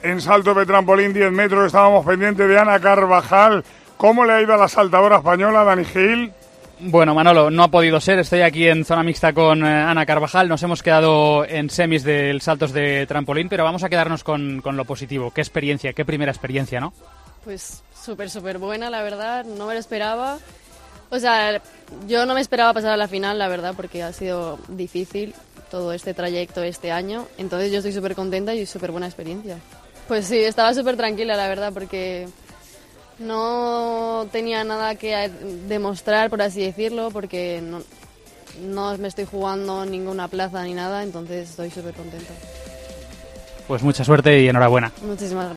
En salto de trampolín 10 metros estábamos pendientes de Ana Carvajal. ¿Cómo le ha ido a la saltadora española, Dani Gil? Bueno, Manolo, no ha podido ser. Estoy aquí en zona mixta con Ana Carvajal. Nos hemos quedado en semis del saltos de trampolín, pero vamos a quedarnos con lo positivo. ¿Qué experiencia, qué primera experiencia, no? Pues súper buena, la verdad. No me lo esperaba. O sea, yo no me esperaba pasar a la final, la verdad, porque ha sido difícil todo este trayecto este año. Entonces yo estoy súper contenta y súper buena experiencia. Pues sí, estaba súper tranquila, la verdad, porque no tenía nada que demostrar, por así decirlo, porque no me estoy jugando ninguna plaza ni nada, entonces estoy súper contenta. Pues mucha suerte y enhorabuena. Muchísimas gracias.